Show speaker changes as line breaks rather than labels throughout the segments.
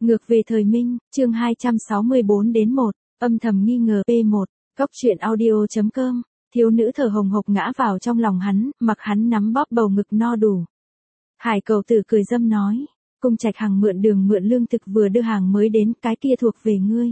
Ngược về thời Minh, chương 264-1, âm thầm nghi ngờ P1, Cóc truyện audio.com, thiếu nữ thở hồng hộc ngã vào trong lòng hắn, mặc hắn nắm bóp bầu ngực no đủ. Hải Cầu Tử cười dâm nói, Cung Trạch Hằng mượn đường mượn lương thực vừa đưa hàng mới đến, cái kia thuộc về ngươi.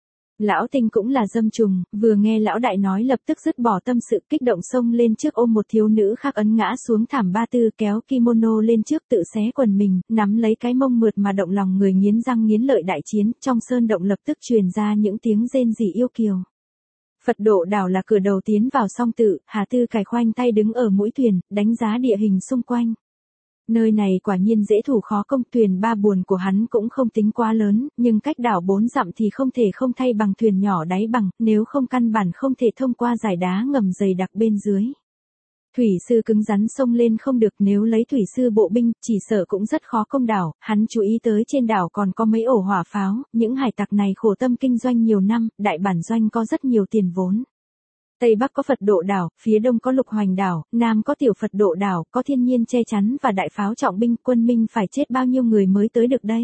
Lão Tinh cũng là dâm trùng, vừa nghe lão đại nói lập tức dứt bỏ tâm sự, kích động xông lên trước ôm một thiếu nữ khác ấn ngã xuống thảm ba tư, kéo kimono lên trước tự xé quần mình, nắm lấy cái mông mượt mà động lòng người, nghiến răng nghiến lợi đại chiến. Trong sơn động lập tức truyền ra những tiếng rên rỉ yêu kiều. Phật Độ đảo là cửa đầu tiến vào song tự, Hà Tư Cải khoanh tay đứng ở mũi thuyền, đánh giá địa hình xung quanh. Nơi này quả nhiên dễ thủ khó công, thuyền ba buồn của hắn cũng không tính quá lớn, nhưng cách đảo 4 dặm thì không thể không thay bằng thuyền nhỏ đáy bằng, nếu không căn bản không thể thông qua dải đá ngầm dày đặc bên dưới. Thủy sư cứng rắn xông lên không được, nếu lấy thủy sư bộ binh, chỉ sợ cũng rất khó công đảo. Hắn chú ý tới trên đảo còn có mấy ổ hỏa pháo, những hải tặc này khổ tâm kinh doanh nhiều năm, đại bản doanh có rất nhiều tiền vốn. Tây Bắc có Phật Độ đảo, phía Đông có Lục Hoành đảo, Nam có Tiểu Phật Độ đảo, có thiên nhiên che chắn và đại pháo trọng binh, quân Minh phải chết bao nhiêu người mới tới được đây.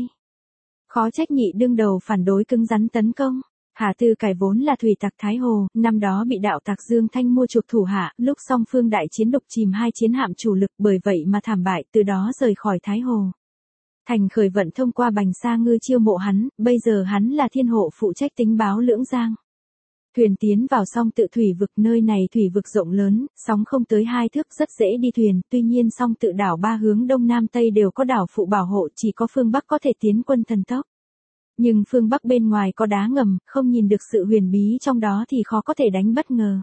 Khó trách Nhị đương đầu phản đối cứng rắn tấn công. Hà Tư Cải vốn là thủy tặc Thái Hồ, năm đó bị đạo tặc Dương Thanh mua chuộc thủ hạ, lúc song phương đại chiến độc chìm 2 chiến hạm chủ lực, bởi vậy mà thảm bại, từ đó rời khỏi Thái Hồ. Thành Khởi Vận thông qua Bành Sa Ngư chiêu mộ hắn, bây giờ hắn là thiên hộ phụ trách tình báo Lưỡng Giang. Thuyền tiến vào song tự thủy vực, nơi này thủy vực rộng lớn, sóng không tới 2 thước, rất dễ đi thuyền, tuy nhiên song tự đảo 3 hướng đông nam tây đều có đảo phụ bảo hộ, chỉ có phương Bắc có thể tiến quân thần tốc. Nhưng phương Bắc bên ngoài có đá ngầm, không nhìn được sự huyền bí trong đó thì khó có thể đánh bất ngờ.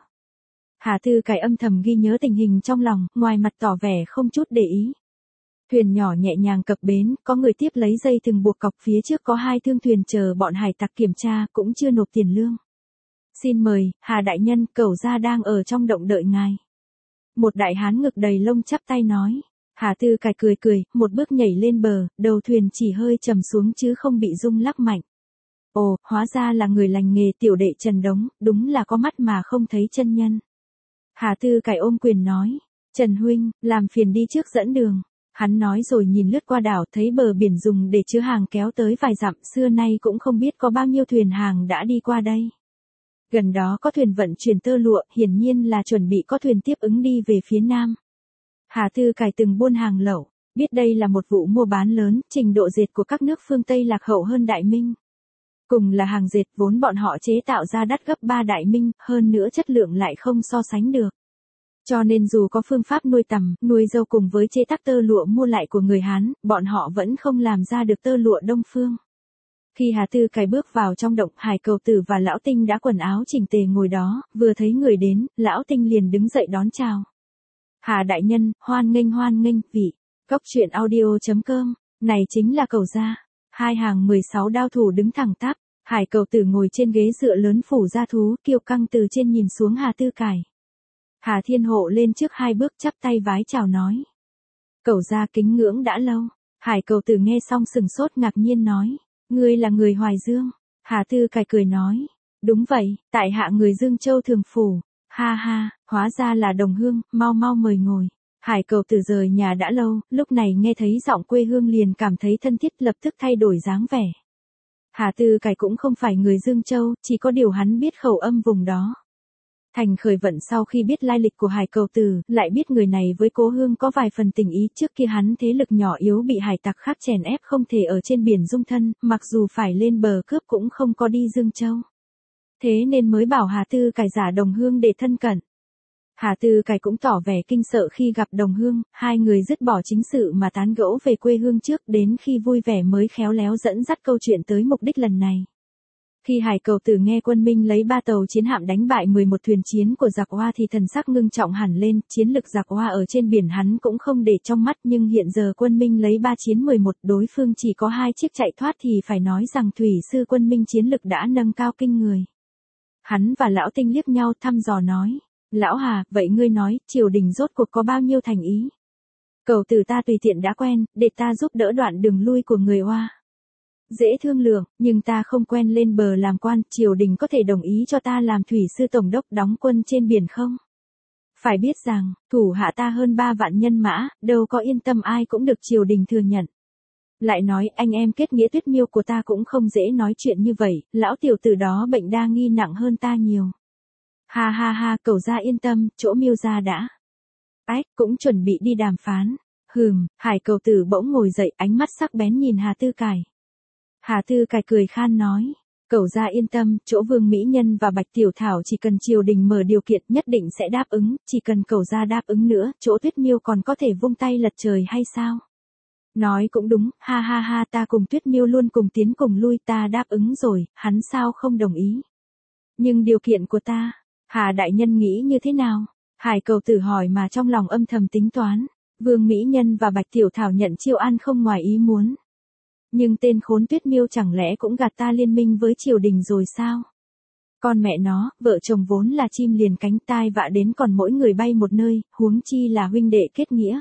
Hà Tư Cải âm thầm ghi nhớ tình hình trong lòng, ngoài mặt tỏ vẻ không chút để ý. Thuyền nhỏ nhẹ nhàng cập bến, có người tiếp lấy dây thừng buộc cọc, phía trước có 2 thương thuyền chờ bọn hải tặc kiểm tra, cũng chưa nộp tiền lương. Xin mời, Hà đại nhân, Cẩu gia đang ở trong động đợi ngài. Một đại hán ngực đầy lông chắp tay nói. Hà Tư Cải cười cười, một bước nhảy lên bờ, đầu thuyền chỉ hơi trầm xuống chứ không bị rung lắc mạnh. Ồ, hóa ra là người lành nghề tiểu đệ Trần Đống, đúng là có mắt mà không thấy chân nhân. Hà Tư Cải ôm quyền nói, Trần huynh, làm phiền đi trước dẫn đường. Hắn nói rồi nhìn lướt qua đảo, thấy bờ biển dùng để chứa hàng kéo tới vài dặm, xưa nay cũng không biết có bao nhiêu thuyền hàng đã đi qua đây. Gần đó có thuyền vận chuyển tơ lụa, hiển nhiên là chuẩn bị có thuyền tiếp ứng đi về phía nam. Hà Tư Cải từng buôn hàng lậu, biết đây là một vụ mua bán lớn, trình độ dệt của các nước phương Tây lạc hậu hơn Đại Minh. Cùng là hàng dệt, vốn bọn họ chế tạo ra đắt gấp 3 Đại Minh, hơn nữa chất lượng lại không so sánh được. Cho nên dù có phương pháp nuôi tằm, nuôi dâu cùng với chế tác tơ lụa mua lại của người Hán, bọn họ vẫn không làm ra được tơ lụa Đông phương. Khi Hà Tư Cải bước vào trong động, Hải Cầu Tử và Lão Tinh đã quần áo chỉnh tề ngồi đó, vừa thấy người đến, Lão Tinh liền đứng dậy đón chào. Hà đại nhân, hoan nghênh, vị. Cóc truyện audio.com, này chính là Cẩu gia. 2 hàng 16 đao thủ đứng thẳng tắp, Hải Cầu Tử ngồi trên ghế dựa lớn phủ da thú, kiêu căng từ trên nhìn xuống Hà Tư Cải. Hà Thiên Hộ lên trước 2 bước chắp tay vái chào nói. Cẩu gia kính ngưỡng đã lâu. Hải Cầu Tử nghe xong sừng sốt ngạc nhiên nói. Ngươi là người Hoài Dương. Hà Tư Cải cười nói. Đúng vậy, tại hạ người Dương Châu Thường Phủ. Ha ha, hóa ra là đồng hương, mau mời ngồi. Hải Cầu Tử rời nhà đã lâu, lúc này nghe thấy giọng quê hương liền cảm thấy thân thiết, lập tức thay đổi dáng vẻ. Hà Tư Cải cũng không phải người Dương Châu, chỉ có điều hắn biết khẩu âm vùng đó. Thành Khởi Vận sau khi biết lai lịch của Hải Cầu Tử, lại biết người này với cố hương có vài phần tình ý, trước kia hắn thế lực nhỏ yếu bị hải tặc khác chèn ép không thể ở trên biển dung thân, mặc dù phải lên bờ cướp cũng không có đi Dương Châu. Thế nên mới bảo Hà Tư Cải giả đồng hương để thân cận. Hà Tư Cải cũng tỏ vẻ kinh sợ khi gặp đồng hương, 2 người dứt bỏ chính sự mà tán gẫu về quê hương trước, đến khi vui vẻ mới khéo léo dẫn dắt câu chuyện tới mục đích lần này. Khi Hải Cầu Tử nghe quân Minh lấy 3 tàu chiến hạm đánh bại 11 thuyền chiến của giặc Hoa thì thần sắc ngưng trọng hẳn lên, chiến lực giặc Hoa ở trên biển hắn cũng không để trong mắt, nhưng hiện giờ quân Minh lấy 3 chiến 11, đối phương chỉ có 2 chiếc chạy thoát thì phải nói rằng thủy sư quân Minh chiến lực đã nâng cao kinh người. Hắn và Lão Tinh liếc nhau thăm dò nói, Lão Hà, vậy ngươi nói, triều đình rốt cuộc có bao nhiêu thành ý? Cầu Tử ta tùy tiện đã quen, để ta giúp đỡ đoạn đường lui của người Hoa. Dễ thương lượng, nhưng ta không quen lên bờ làm quan, triều đình có thể đồng ý cho ta làm thủy sư tổng đốc đóng quân trên biển không? Phải biết rằng, thủ hạ ta hơn 3 vạn nhân mã, đâu có yên tâm ai cũng được triều đình thừa nhận. Lại nói anh em kết nghĩa Tuyết Miêu của ta cũng không dễ nói chuyện như vậy, lão tiểu tử đó bệnh đa nghi nặng hơn ta nhiều. Ha ha ha, cậu gia yên tâm, chỗ Miêu gia đã. Ách, cũng chuẩn bị đi đàm phán. Hải cầu tử bỗng ngồi dậy, ánh mắt sắc bén nhìn Hà Tư Cải. Hà Tư Cải cười khan nói. Cậu gia yên tâm, chỗ Vương Mỹ Nhân và Bạch Tiểu Thảo chỉ cần triều đình mở điều kiện nhất định sẽ đáp ứng, chỉ cần cậu gia đáp ứng nữa, chỗ Tuyết Miêu còn có thể vung tay lật trời hay sao? Nói cũng đúng, ha ha ha, ta cùng Tuyết Miêu luôn cùng tiến cùng lui, ta đáp ứng rồi, hắn sao không đồng ý? Nhưng điều kiện của ta, Hà đại nhân nghĩ như thế nào? Hải cầu tử hỏi mà trong lòng âm thầm tính toán. Vương Mỹ Nhân và Bạch Tiểu Thảo nhận chiêu an không ngoài ý muốn. Nhưng tên khốn Tuyết Miêu chẳng lẽ cũng gạt ta liên minh với triều đình rồi sao? Con mẹ nó, vợ chồng vốn là chim liền cánh, tai vạ đến còn mỗi người bay một nơi, huống chi là huynh đệ kết nghĩa.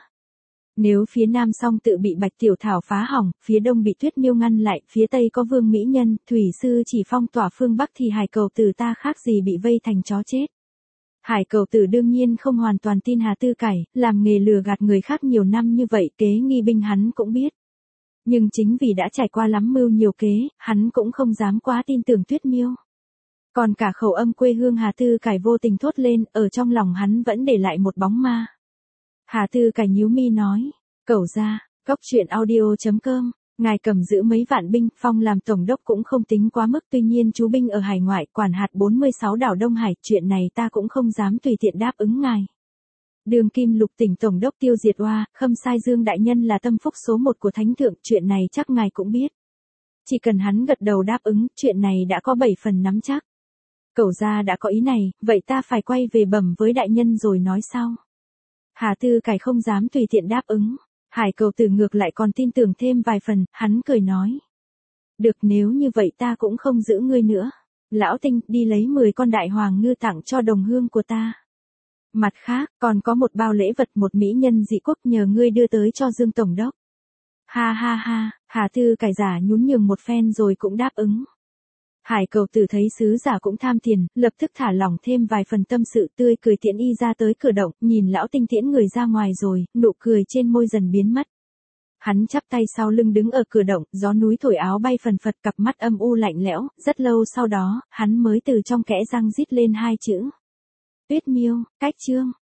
Nếu phía nam Song tự bị Bạch Tiểu Thảo phá hỏng, phía đông bị Tuyết Miêu ngăn lại, phía tây có Vương Mỹ Nhân, Thủy Sư chỉ phong tỏa phương bắc thì Hải cầu tử ta khác gì bị vây thành chó chết. Hải cầu tử đương nhiên không hoàn toàn tin Hà Tư Cải, làm nghề lừa gạt người khác nhiều năm như vậy, kế nghi binh hắn cũng biết. Nhưng chính vì đã trải qua lắm mưu nhiều kế, hắn cũng không dám quá tin tưởng Tuyết Miêu. Còn cả khẩu âm quê hương Hà Tư Cải vô tình thốt lên, ở trong lòng hắn vẫn để lại một bóng ma. Hà Tư Cải nhíu mi nói, cẩu gia, cóc truyện audio.com, ngài cầm giữ mấy vạn binh, phong làm tổng đốc cũng không tính quá mức, tuy nhiên chú binh ở hải ngoại, quản hạt 46 đảo Đông Hải, chuyện này ta cũng không dám tùy tiện đáp ứng ngài. Đường Kim Lục tỉnh tổng đốc tiêu diệt oa, Khâm Sai Dương đại nhân là tâm phúc số 1 của thánh thượng, chuyện này chắc ngài cũng biết. Chỉ cần hắn gật đầu đáp ứng, chuyện này đã có 7 phần nắm chắc. Cẩu gia đã có ý này, vậy ta phải quay về bẩm với đại nhân rồi nói sau. Hà Tư Cải không dám tùy tiện đáp ứng. Hải cầu tử ngược lại còn tin tưởng thêm vài phần, hắn cười nói. Được, nếu như vậy ta cũng không giữ ngươi nữa. Lão Tinh, đi lấy 10 con đại hoàng ngư tặng cho đồng hương của ta. Mặt khác, còn có một bao lễ vật, một mỹ nhân dị quốc nhờ ngươi đưa tới cho Dương tổng đốc. Ha ha ha, Hà Tư Cải giả nhún nhường một phen rồi cũng đáp ứng. Hải cầu tử thấy sứ giả cũng tham tiền, lập tức thả lỏng thêm vài phần tâm sự, tươi cười tiễn y ra tới cửa động, nhìn lão Tinh tiễn người ra ngoài rồi, nụ cười trên môi dần biến mất. Hắn chắp tay sau lưng đứng ở cửa động, gió núi thổi áo bay phần phật, cặp mắt âm u lạnh lẽo, rất lâu sau đó, hắn mới từ trong kẽ răng rít lên 2 chữ. Tuyết Miêu, cách chương.